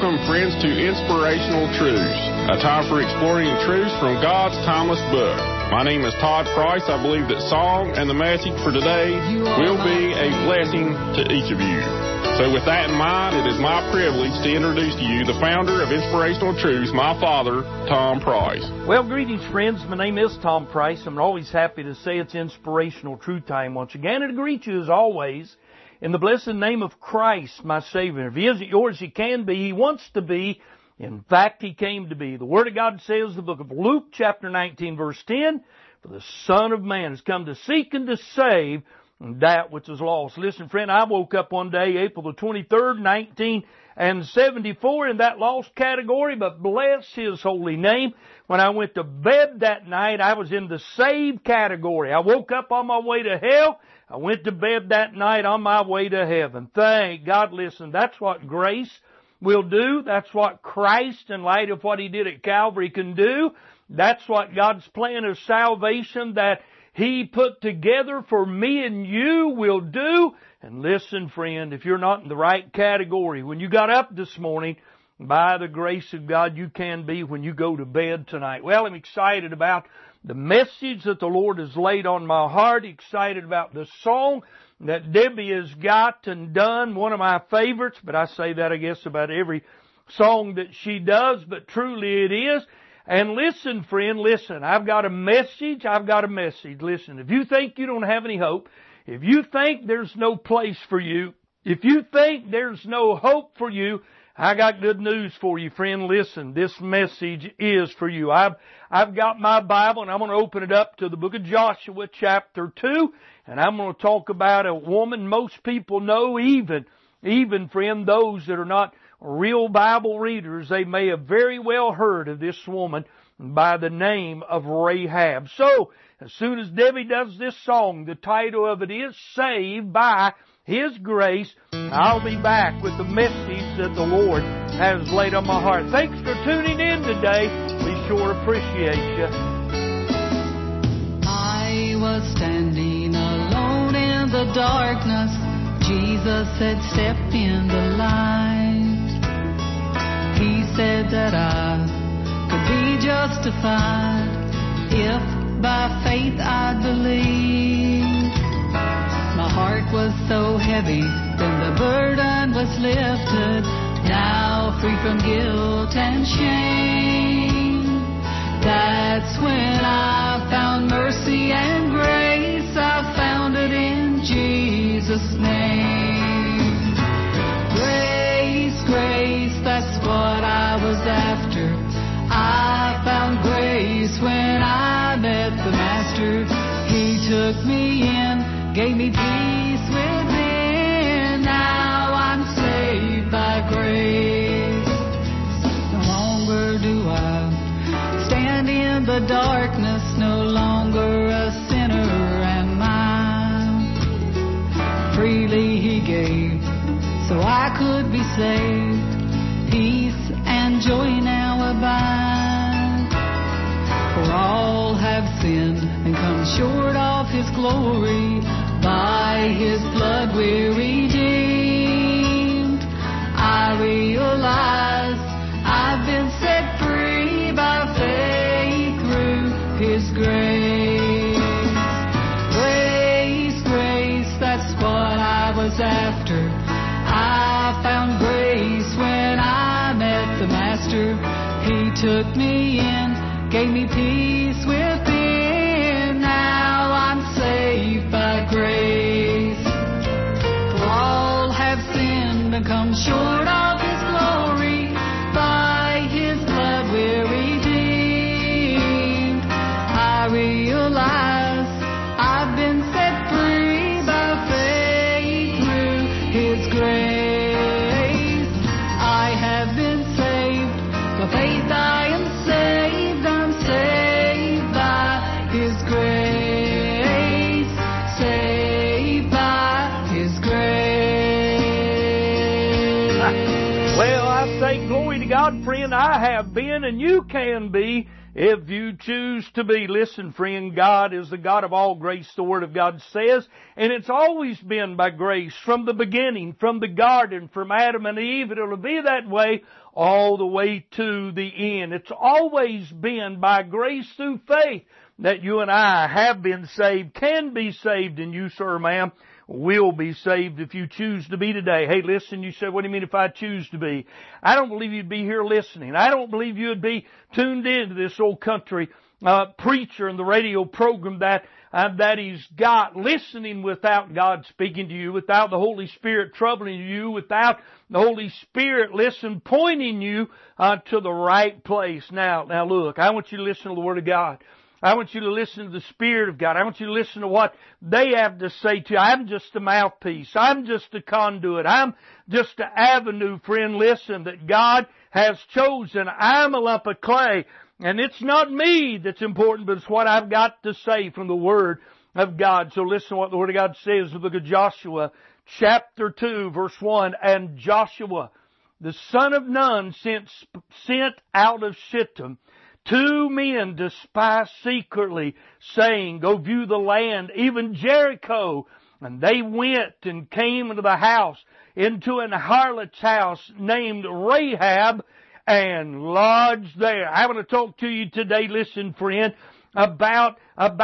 Welcome, friends, to Inspirational Truths, a time for exploring truths from God's timeless book. My name is Todd Price. I believe that song and the message for today will be a blessing to each of you. So with that in mind, it is my privilege to introduce to you the founder of Inspirational Truths, my father, Tom Price. Well, greetings, friends. My name is Tom Price. I'm always happy to say it's Inspirational Truth Time once again, and to greet you as always in the blessed name of Christ, my Savior. If He isn't yours, He can be. He wants to be. In fact, He came to be. The Word of God says, the book of Luke, chapter 19, verse 10, for the Son of Man has come to seek and to save that which is lost. Listen, friend, I woke up one day, April the 23rd, 1974, in that lost category, but bless His holy name. When I went to bed that night, I was in the saved category. I woke up on my way to hell. I went to bed that night on my way to heaven. Thank God. Listen, that's what grace will do. That's what Christ, in light of what He did at Calvary, can do. That's what God's plan of salvation that He put together for me and you will do. And listen, friend, if you're not in the right category, when you got up this morning, by the grace of God, you can be when you go to bed tonight. Well, I'm excited about the message that the Lord has laid on my heart. Excited about the song that Debbie has got and done. One of my favorites, but I say that, I guess, about every song that she does, but truly it is. And listen, friend, listen. I've got a message. Listen, if you think you don't have any hope, if you think there's no place for you, if you think there's no hope for you, I got good news for you, friend. Listen, this message is for you. I've got my Bible, and I'm going to open it up to the book of Joshua, chapter 2, and I'm going to talk about a woman most people know, even, friend, those that are not real Bible readers, they may have very well heard of this woman by the name of Rahab. So, as soon as Debbie does this song, the title of it is Saved by His Grace. I'll be back with the message that the Lord has laid on my heart. Thanks for tuning in today. We sure appreciate you. I was standing alone in the darkness. Jesus said, step in the light. He said that I could be justified if by faith I believed. My heart was so heavy, then the burden was lifted. Now free from guilt and shame. That's when I found mercy and grace. I found it in Jesus' name. Grace, grace, that's what I was after. I found grace when I met the Master. He took me in, gave me peace within. Now I'm saved by grace. No longer do I stand in the darkness. No longer a sinner am I. Freely He gave, so I could be saved. Peace and joy now abide. For all have sinned and come short of His glory. By His blood we're redeemed. I realize I've been set free by faith through His grace. Grace, grace, that's what I was after. I found grace when I met the Master. He took me in, gave me peace within. Now I'm saved by grace. For all have sinned and come short of His glory. By His blood we're redeemed. I realize I've been set free by faith through His grace. I have been saved by faith. I am saved. I'm saved by His grace. Saved by His grace. Well, I say glory to God, friend. I have been, and you can be if you choose to be. Listen, friend, God is the God of all grace, the Word of God says, and it's always been by grace from the beginning, from the garden, from Adam and Eve. It'll be that way all the way to the end. It's always been by grace through faith that you and I have been saved, can be saved, and you, sir, ma'am, will be saved if you choose to be today. Hey, listen, you said, what do you mean if I choose to be? I don't believe you'd be here listening. I don't believe you'd be tuned into this old country preacher and the radio program that he's got, listening without God speaking to you, without the Holy Spirit troubling you, without the Holy Spirit, pointing you to the right place. Now look, I want you to listen to the Word of God. I want you to listen to the Spirit of God. I want you to listen to what they have to say to you. I'm just a mouthpiece. I'm just a conduit. I'm just an avenue, friend. Listen, that God has chosen. I'm a lump of clay. And it's not me that's important, but it's what I've got to say from the Word of God. So listen to what the Word of God says in the book of Joshua, chapter 2, verse 1. And Joshua, the son of Nun, sent out of Shittim 2 men to spy secretly, saying, go view the land, even Jericho. And they went and came into the house, into an harlot's house named Rahab, and lodged there. I want to talk to you today, listen, friend, about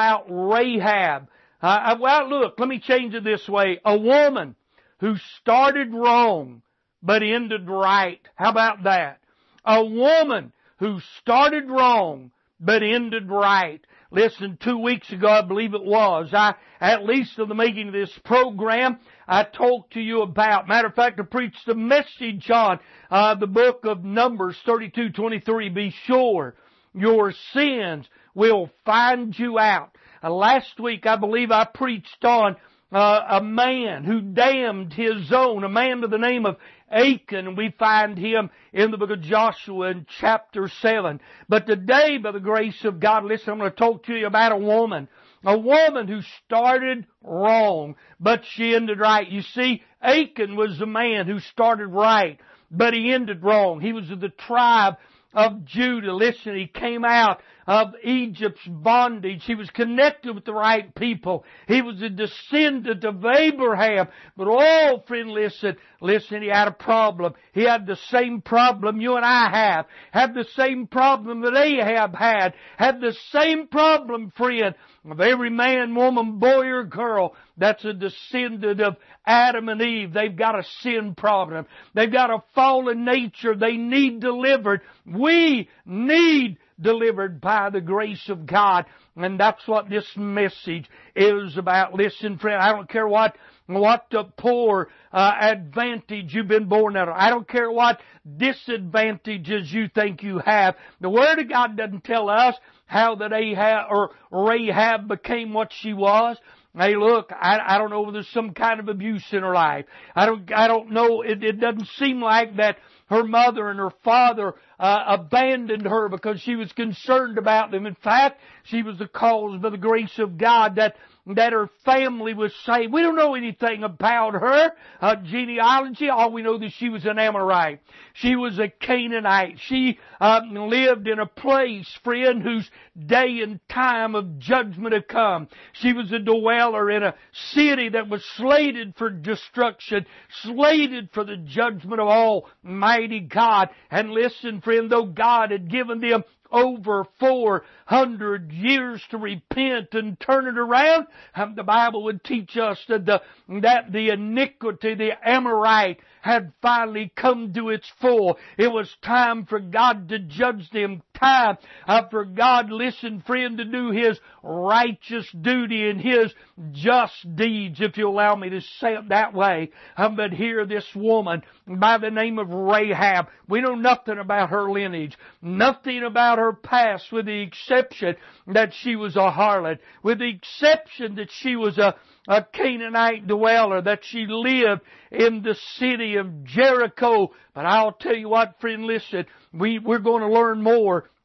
Rahab. Well, look, let me change it this way. A woman who started wrong, but ended right. How about that? A woman who started wrong, but ended right. Listen, 2 weeks ago, I believe it was, at least in the making of this program, I talked to you about, matter of fact, I preached a message on the book of Numbers 32:23. Be sure your sins will find you out. Last week, I believe I preached on a man who damned his own, a man by the name of Achan, and we find him in the book of Joshua in chapter 7. But today, by the grace of God, listen, I'm going to talk to you about a woman who started wrong, but she ended right. You see, Achan was the man who started right, but he ended wrong. He was of the tribe of Judah. Listen, he came out of Egypt's bondage. He was connected with the right people. He was a descendant of Abraham. But oh, friend, listen, he had a problem. He had the same problem you and I have. Had the same problem that Ahab had. Had the same problem, friend, of every man, woman, boy, or girl that's a descendant of Adam and Eve. They've got a sin problem. They've got a fallen nature. They need delivered. We need delivered by the grace of God. And that's what this message is about. Listen, friend, I don't care what poor advantage you've been born out of. I don't care what disadvantages you think you have. The Word of God doesn't tell us how that Rahab became what she was. Hey, look, I don't know if there's some kind of abuse in her life. I don't know. It doesn't seem like that her mother and her father abandoned her because she was concerned about them. In fact, she was the cause, by the grace of God, that her family was saved. We don't know anything about her genealogy. All we know is that she was an Amorite. She was a Canaanite. She lived in a place, friend, whose day and time of judgment had come. She was a dweller in a city that was slated for destruction, slated for the judgment of Almighty God. And listen, friend, though God had given them over 400 years to repent and turn it around, the Bible would teach us that the iniquity, the Amorite, had finally come to its full. It was time for God to judge them. Time for God, listen, friend, to do His righteous duty and His just deeds, if you allow me to say it that way. But here this woman by the name of Rahab, we know nothing about her lineage, nothing about her past, with the exception that she was a harlot, with the exception that she was a Canaanite dweller, that she lived in the city of Jericho. But I'll tell you what, friend, listen, we're going to learn more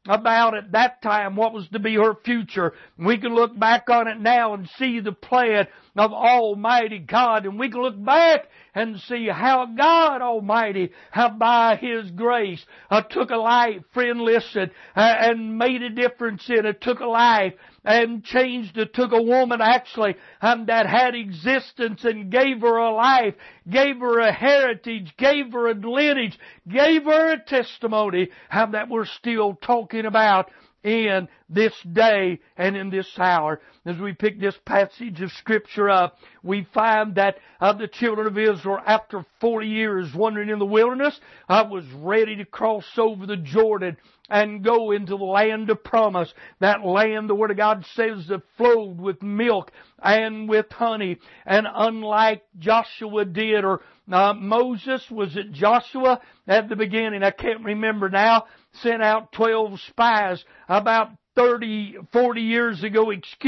about at that time what was to be her future. We can look back on it now and see the plan of Almighty God. And we can look back and see how God Almighty, by His grace, took a life, friend, listen, and made a difference in it. Took a life and changed it. Took a woman actually that had existence and gave her a life, gave her a heritage, gave her a lineage, gave her a testimony that we're still talking about in this day and in this hour. As we pick this passage of Scripture up, we find that the children of Israel, after 40 years wandering in the wilderness, was ready to cross over the Jordan and go into the land of promise. That land, the Word of God says, that flowed with milk and with honey. And unlike Joshua did, or Moses, was it Joshua at the beginning? I can't remember now. Sent out 12 spies about 40 years ago,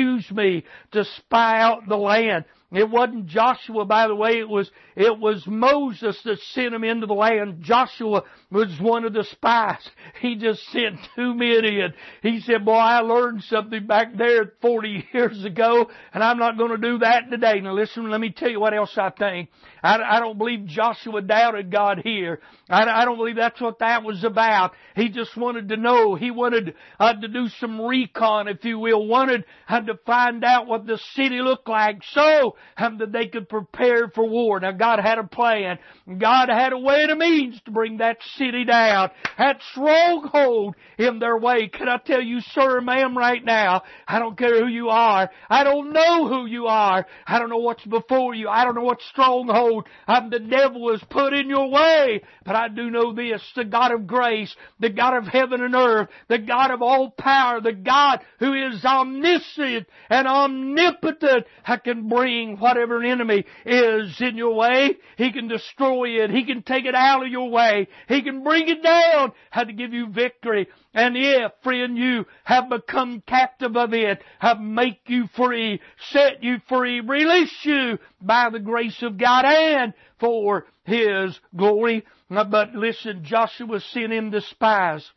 to spy out the land. It wasn't Joshua, by the way, it was Moses that sent him into the land. Joshua was one of the spies. He just sent 2 men in. He said, boy, I learned something back there 40 years ago, and I'm not going to do that today. Now listen, let me tell you what else I think. I don't believe Joshua doubted God here. I don't believe that's what that was about. He just wanted to know. He wanted to do some recon, if you will. Wanted to find out what the city looked like so that they could prepare for war. Now God had a plan. God had a way and a means to bring that city down. That stronghold in their way. Can I tell you, sir, ma'am, right now, I don't care who you are. I don't know who you are. I don't know what's before you. I don't know what stronghold the devil has put in your way. But I do know this, the God of grace, the God of heaven and earth, the God of all power, the God who is omniscient and omnipotent, can bring whatever an enemy is in your way. He can destroy it. He can take it out of your way. He can bring it down to give you victory. And if, friend, you have become captive of it, make you free, set you free, release you by the grace of God and for His glory. But listen, Joshua sent in the spies.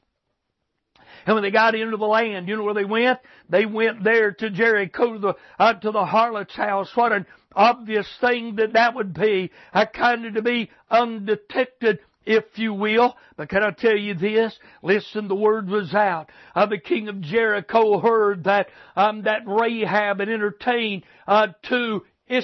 And when they got into the land, you know where they went? They went there to Jericho, to the harlot's house. What an obvious thing that would be. Kind of to be undetected, if you will. But can I tell you this? Listen, the word was out. The king of Jericho heard that Rahab had entertained 2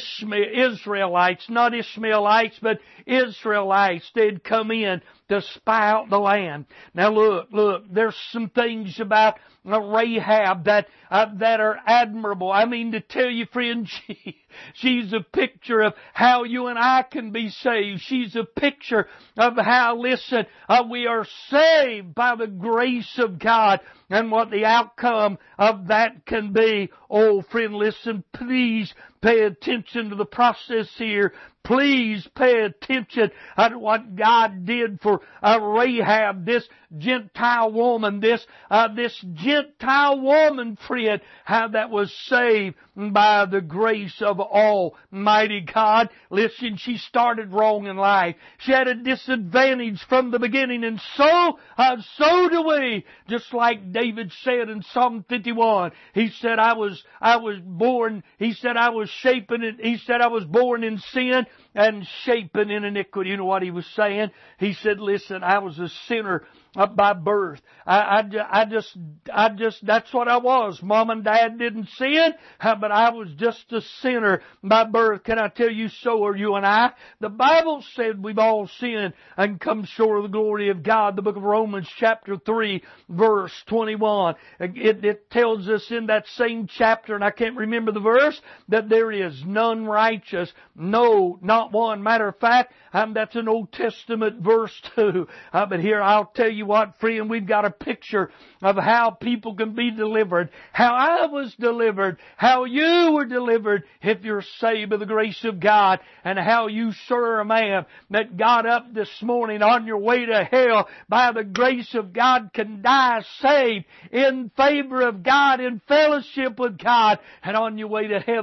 Israelites, not Ishmaelites, but Israelites. They'd come in to spy out the land. Now look, there's some things about Rahab that are admirable. I mean to tell you, friend, she's a picture of how you and I can be saved. She's a picture of how, listen, we are saved by the grace of God and what the outcome of that can be. Oh, friend, listen, please pay attention to the process here. Please pay attention to what God did for Rahab, this Gentile woman, this Gentile woman, friend, how that was saved by the grace of Almighty God. Listen, she started wrong in life. She had a disadvantage from the beginning, and so do we. Just like David said in Psalm 51, he said, I was born. He said, I was shapen. He said, I was born in sin and shapen in iniquity. You know what he was saying? He said, listen, I was a sinner by birth. I just, that's what I was. Mom and Dad didn't sin, but I was just a sinner by birth. Can I tell you, so are you and I? The Bible said we've all sinned and come short of the glory of God. The book of Romans chapter 3 verse 21. It tells us in that same chapter, and I can't remember the verse, that there is none righteous. No, not one. Matter of fact, that's an Old Testament verse too. But here I'll tell you what, friend, we've got a picture of how people can be delivered, how I was delivered, how you were delivered if you're saved by the grace of God, and how you, sir or ma'am, that got up this morning on your way to hell by the grace of God can die saved in favor of God, in fellowship with God, and on your way to heaven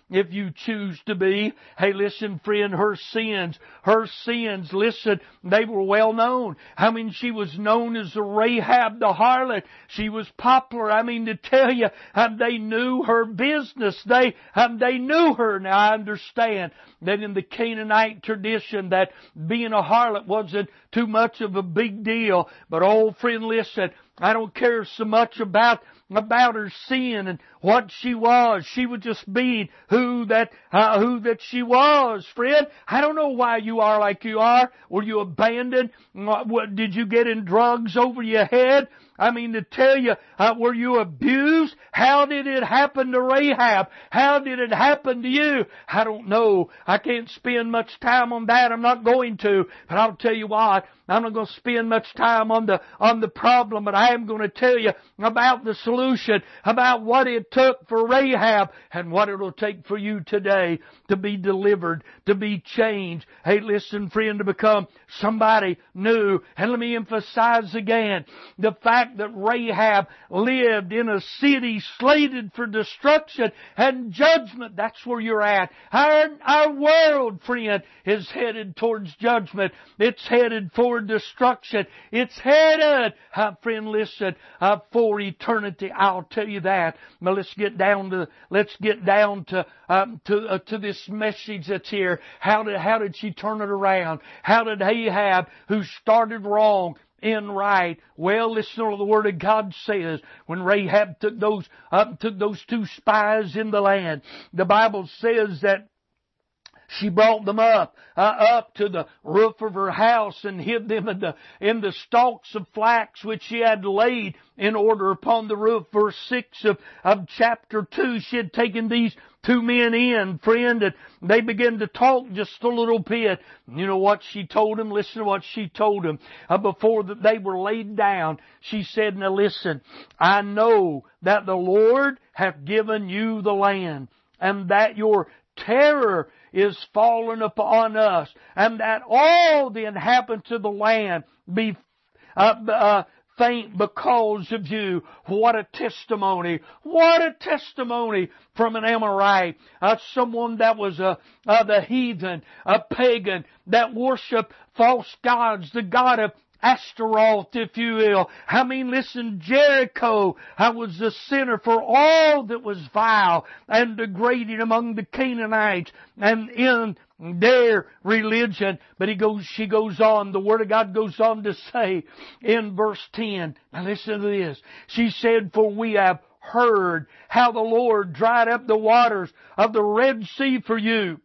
if you choose to be. Hey, listen, friend, her sins, listen, they were well known. I mean, she was known as the Rahab the harlot. She was popular. I mean, to tell you, they knew her business. They knew her. Now, I understand that in the Canaanite tradition that being a harlot wasn't too much of a big deal. But, oh, friend, listen, I don't care so much about her sin and what she was. She was just being who that she was, friend. I don't know why you are like you are. Were you abandoned? Did you get in drugs over your head? I mean, to tell you, were you abused? How did it happen to Rahab? How did it happen to you? I don't know. I can't spend much time on that. I'm not going to. But I'll tell you what, I'm not going to spend much time on the problem, but I am going to tell you about the solution, about what it took for Rahab and what it'll take for you today to be delivered, to be changed. Hey, listen, friend, to become somebody new. And let me emphasize again the fact that Rahab lived in a city slated for destruction and judgment. That's where you're at. Our world, friend, is headed towards judgment. It's headed for destruction. It's headed, friend, listen, for eternity. I'll tell you that. But let's get down to this message that's here. How did she turn it around? How did Ahab, who started wrong, end right? Well, listen to what the Word of God says. When Rahab took those two spies in the land, the Bible says that she brought them up to the roof of her house and hid them in the stalks of flax which she had laid in order upon the roof. Verse 6 of chapter 2, she had taken these two men in, friend, and they began to talk just a little bit. You know what she told them? Listen to what she told them. Before that they were laid down, she said, now listen, I know that the Lord hath given you the land, and that your terror is fallen upon us, and that all the inhabitants of the land be faint because of you. What a testimony! What a testimony from an Amorite, someone that was the heathen, a pagan that worshiped false gods, the god of Ashtaroth, if you will. I mean, listen, Jericho, I was the center for all that was vile and degrading among the Canaanites and in their religion. But she goes on, the Word of God goes on to say in verse 10, now listen to this. She said, for we have heard how the Lord dried up the waters of the Red Sea for you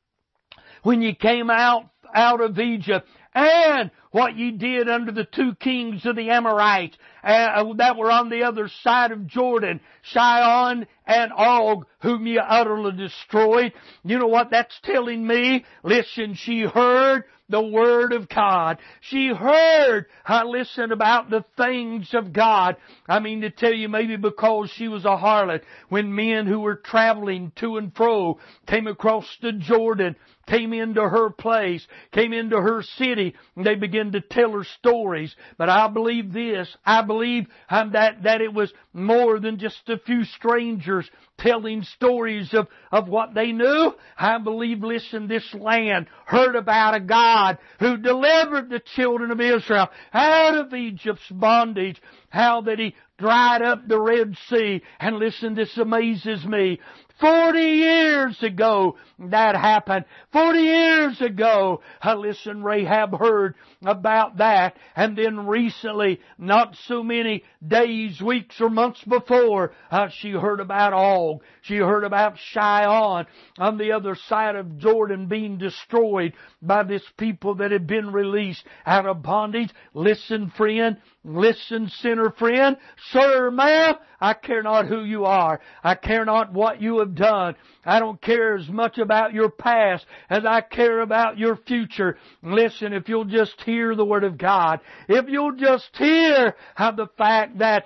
when you came out of Egypt, and what ye did under the two kings of the Amorites that were on the other side of Jordan, Sihon and Og, whom ye utterly destroyed. You know what that's telling me? Listen, she heard the Word of God. She heard, listen, about the things of God. I mean, to tell you, maybe because she was a harlot, when men who were traveling to and fro came across the Jordan, came into her place, came into her city, and they began to tell her stories. But I believe this. I believe that it was more than just a few strangers telling stories of what they knew. I believe, listen, this land heard about a God who delivered the children of Israel out of Egypt's bondage, how that He dried up the Red Sea. And listen, this amazes me. 40 years ago that happened. 40 years ago, listen, Rahab heard about that. And then recently, not so many days, weeks, or months before, she heard about Og. She heard about Sihon on the other side of Jordan being destroyed by this people that had been released out of bondage. Listen, friend. Listen, sinner friend. Sir, ma'am, I care not who you are. I care not what you have done. I don't care as much about your past as I care about your future. Listen, if you'll just hear the Word of God, if you'll just hear the fact that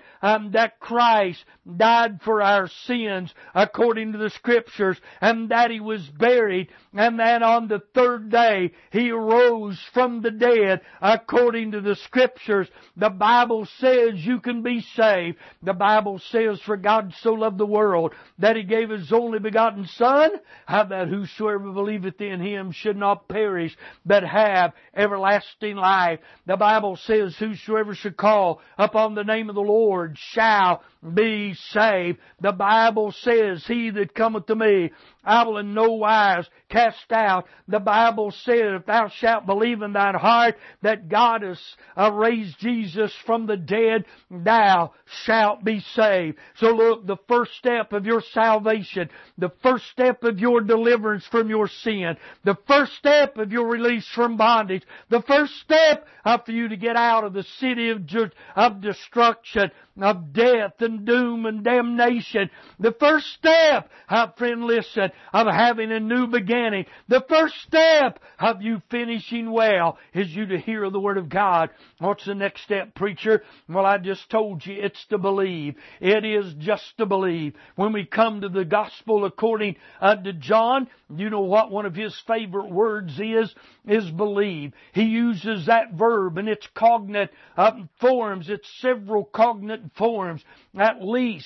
Christ died for our sins according to the Scriptures, and that He was buried, and that on the third day He arose from the dead according to the Scriptures. The Bible Bible says you can be saved. The Bible says, for God so loved the world that He gave His only begotten Son, that whosoever believeth in Him should not perish, but have everlasting life. The Bible says, whosoever shall call upon the name of the Lord shall be saved. The Bible says, he that cometh to me, I will in no wise cast out. The Bible said, if thou shalt believe in thine heart that God has raised Jesus from the dead, thou shalt be saved. So look, the first step of your salvation, the first step of your deliverance from your sin, the first step of your release from bondage, the first step for you to get out of the city of destruction, of death and doom and damnation. The first step, friend, listen, of having a new beginning. The first step of you finishing well is you to hear the Word of God. What's the next step, preacher? Well, I just told you, it's to believe. It is just to believe. When we come to the Gospel according to John, you know what one of his favorite words is believe. He uses that verb in its cognate forms, its several cognate forms, at least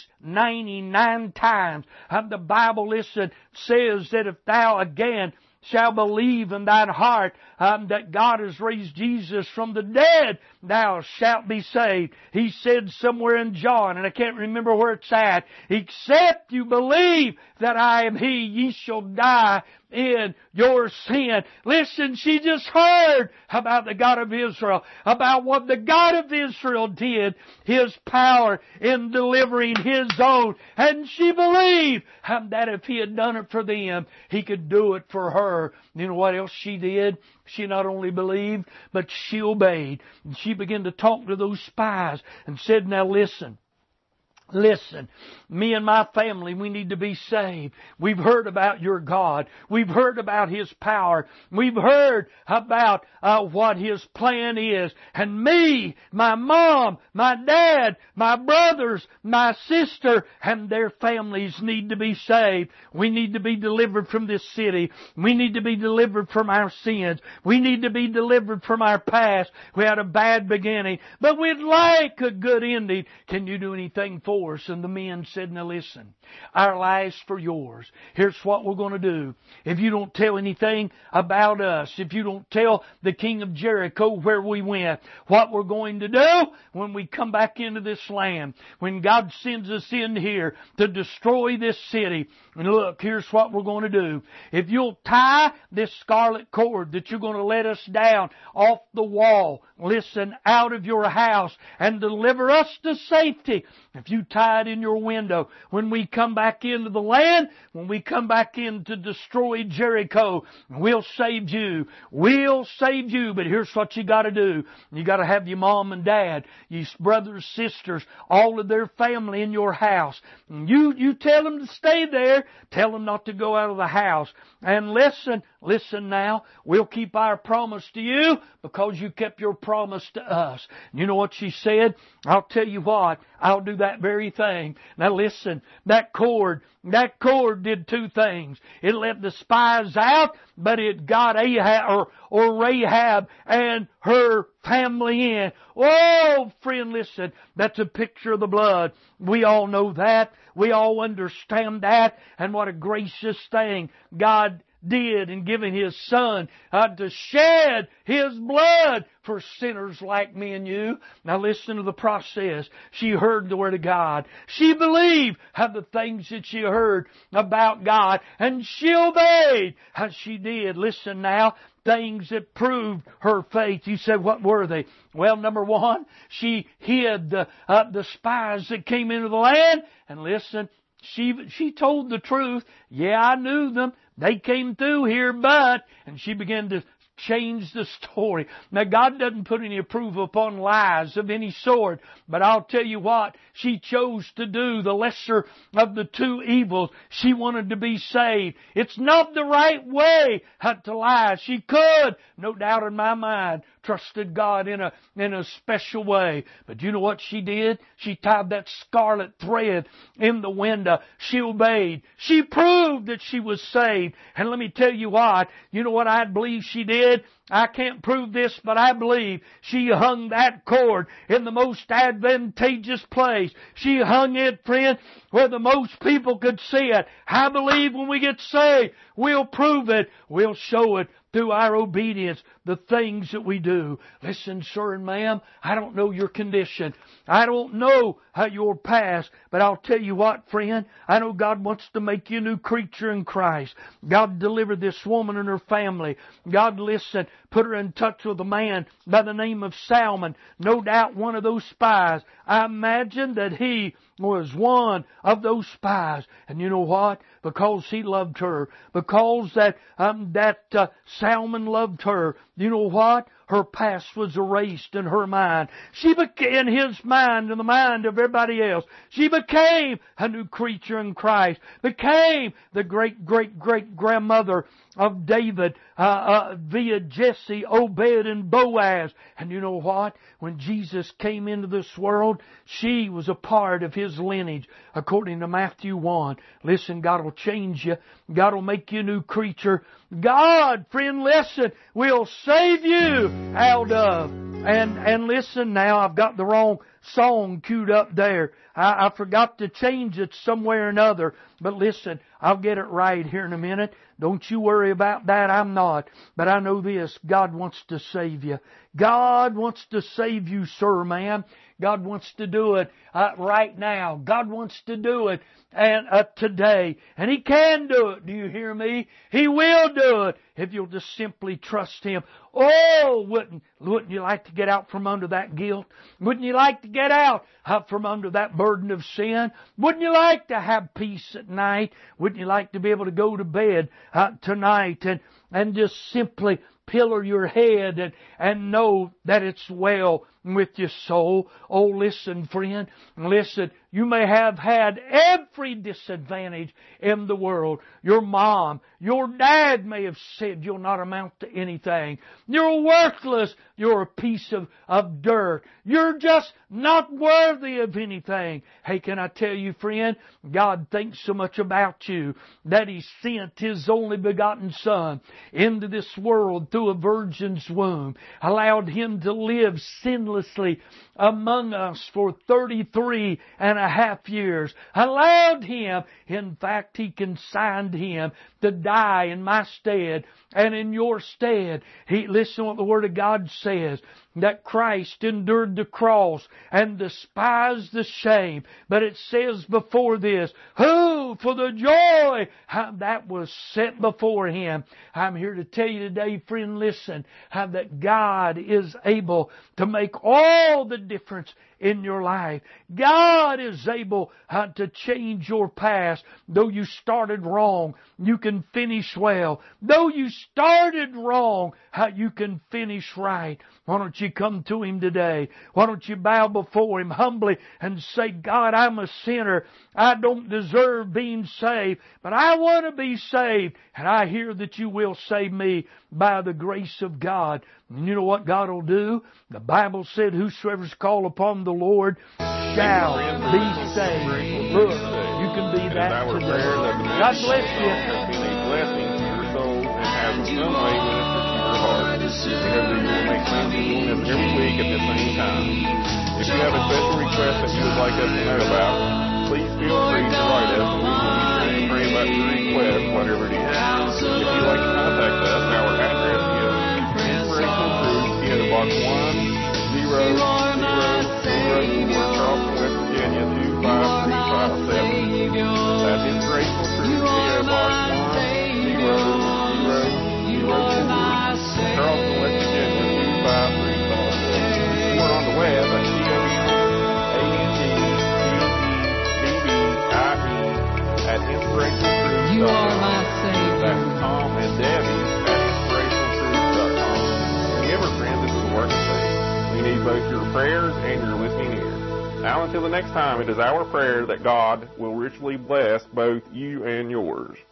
99 times. The Bible, listen, says that if thou again shall believe in thine heart that God has raised Jesus from the dead, thou shalt be saved. He said somewhere in John, and I can't remember where it's at, except you believe that I am He, ye shall die in your sin. Listen, she just heard about the God of Israel, about what the God of Israel did, His power in delivering His own. And she believed that if He had done it for them, He could do it for her. You know what else she did? She not only believed, but she obeyed. And she began to talk to those spies and said, now listen, me and my family, we need to be saved. We've heard about your God. We've heard about His power. We've heard about what His plan is. And me, my mom, my dad, my brothers, my sister, and their families need to be saved. We need to be delivered from this city. We need to be delivered from our sins. We need to be delivered from our past. We had a bad beginning, but we'd like a good ending. Can you do anything for us? And the men said, now listen, our lives for yours. Here's what we're going to do. If you don't tell anything about us, if you don't tell the king of Jericho where we went, what we're going to do when we come back into this land, when God sends us in here to destroy this city, and look, here's what we're going to do. If you'll tie this scarlet cord that you're going to let us down off the wall, listen, out of your house and deliver us to safety. If you tie it in your window, when we come back into the land, when we come back in to destroy Jericho, we'll save you. We'll save you. But here's what you got to do. You got to have your mom and dad, your brothers, sisters, all of their family in your house. You tell them to stay there. Tell them not to go out of the house. And listen now, we'll keep our promise to you because you kept your promise to us. You know what she said? I'll tell you what, I'll do that very thing. Now listen, that cord did two things. It let the spies out, but it got Ahab or Rahab and her family in. Oh, friend, listen, that's a picture of the blood. We all know that. We all understand that. And what a gracious thing God did in giving His Son to shed His blood for sinners like me and you. Now listen to the process. She heard the Word of God. She believed the things that she heard about God, and she obeyed as she did. Listen now, things that proved her faith. You said, what were they? Well, number one, she hid the spies that came into the land. And listen, she told the truth. Yeah, I knew them. They came through here, and she began to change the story. Now, God doesn't put any approval upon lies of any sort, but I'll tell you what, she chose to do the lesser of the two evils. She wanted to be saved. It's not the right way to lie. She could, no doubt in my mind, trusted God in a special way. But you know what she did? She tied that scarlet thread in the window. She obeyed. She proved that she was saved. And let me tell you what, you know what I believe she did? I can't prove this, but I believe she hung that cord in the most advantageous place. She hung it, friend, where the most people could see it. I believe when we get saved, we'll prove it. We'll show it through our obedience, the things that we do. Listen, sir and ma'am, I don't know your condition. I don't know your past, but I'll tell you what, friend, I know God wants to make you a new creature in Christ. God delivered this woman and her family. God, listen, put her in touch with a man by the name of Salmon, no doubt one of those spies. I imagine that he was one of those spies. And you know what? Because he loved her, because that Salmon loved her, you know what? Her past was erased in her mind. She became, in his mind and the mind of everybody else, she became a new creature in Christ, became the great-great-great-grandmother of David via Jesse, Obed, and Boaz. And you know what? When Jesus came into this world, she was a part of his lineage, according to Matthew 1. Listen, God will change you. God will make you a new creature. God, friend, listen, will save you out of. And listen now, I've got the wrong song queued up there. I forgot to change it somewhere or another. But listen, I'll get it right here in a minute. Don't you worry about that. I'm not. But I know this. God wants to save you. God wants to save you, sir, ma'am. God wants to do it right now. God wants to do it today. And He can do it. Do you hear me? He will do it if you'll just simply trust Him. Oh, wouldn't you like to get out from under that guilt? Wouldn't you like to get out from under that burden of sin? Wouldn't you like to have peace at night? Wouldn't you like to be able to go to bed tonight and just simply pillow your head and know that it's well with your soul? Oh, listen, friend. Listen, you may have had every disadvantage in the world. Your mom, your dad may have said you'll not amount to anything. You're worthless. You're a piece of dirt. You're just not worthy of anything. Hey, can I tell you, friend, God thinks so much about you that He sent His only begotten Son into this world through a virgin's womb, allowed Him to live sinlessly among us for 33 and a half years, allowed Him, in fact, He consigned Him to die in my stead and in your stead. Listen what the Word of God says, that Christ endured the cross and despised the shame. But it says before this, who for the joy that was set before Him. I'm here to tell you today, friend, listen, that God is able to make all the difference in your life. God is able to change your past. Though you started wrong, you can finish well. Though you started wrong, you can finish right. Why don't you come to Him today? Why don't you bow before Him humbly and say, God, I'm a sinner. I don't deserve being saved, but I want to be saved. And I hear that you will save me by the grace of God. And you know what God will do? The Bible said, whosoever's called upon the Lord shall be saved. Look, you can be that today. God bless you. Blessing to your soul and have in some way minister to your heart. Because we will make plans to doing this every week at the same time. If you have a special request that you would like us to know about, please feel free to write us and we will be sure to pray about your request, whatever it is. If you'd like to contact us, our address is Inspirational Truth, P.O. Box 10004, Charleston, West Virginia 25357. That's Inspirational Truth, P.O. Box 10004, Charleston, West Virginia 25357. We're on the web at inspirationaltruth.com. That's Tom and Debbie at inspirationaltruth.com. Remember, friends, this is a work of faith. We need both your prayers and your listening ears. Now, until the next time, it is our prayer that God will richly bless both you and yours.